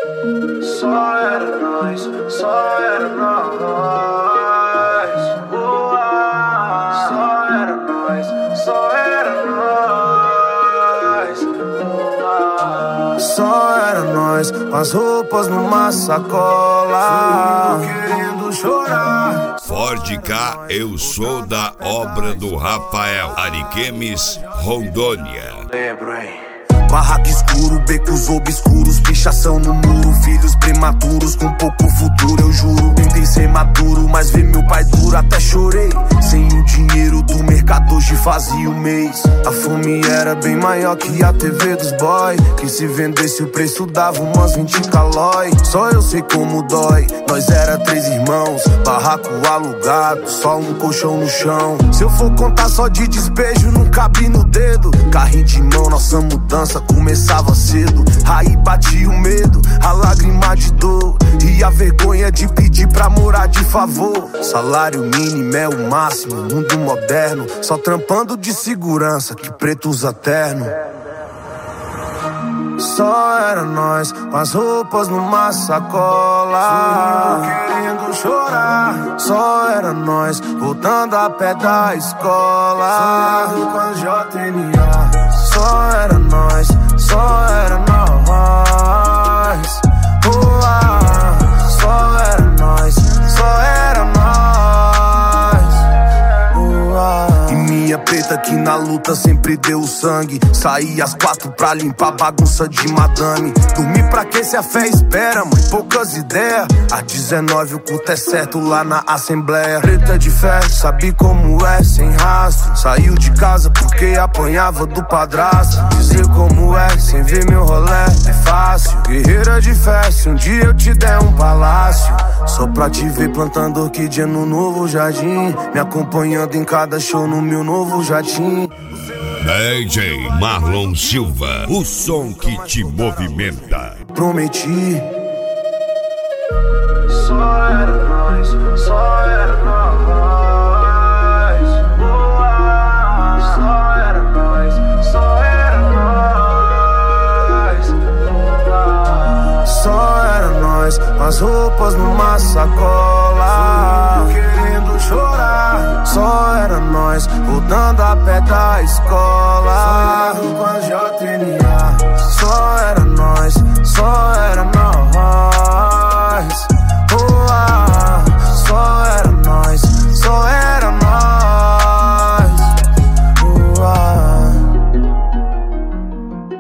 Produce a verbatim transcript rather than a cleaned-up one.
Só era nós, só era nós. Uau. Só era nós, só era nós. Uau. Só era nós, as roupas numa sacola. Querendo chorar. Ford K, eu sou da obra do Rafael. Ariquemes, Rondônia. Lembro, hein? Barraco escuro, becos obscuros, pichação no muro, filhos prematuros com pouco futuro, eu juro. Tentei ser maduro, mas vi meu pai duro, até chorei. Sem o dinheiro do mercado hoje fazia o mês. A fome era bem maior que a T V dos boy, que se vendesse o preço dava umas vinte calói. Só eu sei como dói, nós era três irmãos, barraco alugado, só um colchão no chão. Se eu for contar só de despejo, não cabe no dedo. Carrinho de mão, nossa mudança começava cedo. Aí batia o medo, a lágrima de dor e a vergonha de pedir pra morar de favor. Salário mínimo é o máximo, mundo moderno, só trampando de segurança que preto usa terno. Só era nós, com as roupas numa sacola, querendo chorar. Só era nós, voltando a pé da escola, com a J N A. Só era nós, só era nós. Oh, ah, só era nós, só era nós. Oh, ah. E minha preta que na luta sempre deu sangue. Saí às quatro pra limpar bagunça de madame. Dormir pra que se a fé espera, mãe? Poucas ideias. Às dezenove o culto é certo lá na Assembleia. Preta de fé, sabe como é, sem rastro. Saiu de casa porque apanhava do padrasto. Dizer como é, sem ver meu rolé, é fácil. Guerreira de fé, se um dia eu te der um palácio. Só pra te ver plantando orquídea no novo jardim, me acompanhando em cada show no meu novo jatim. D J Marlon Silva, o som que te movimenta. Prometi. Só era nós, só era nós. Uau. Só era nós, só era nós. Uau. Só era nós, com as roupas numa sacola, querendo chorar. Só era nós, voltando a pé da escola, com a J N A.